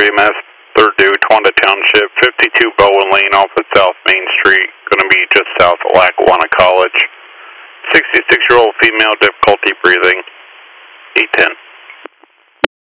EMS, 3rd due, Towanda Township, 52 Bowen Lane off of South Main Street, going to be just south of Lackawanna College. 66-year-old female, difficulty breathing, 810.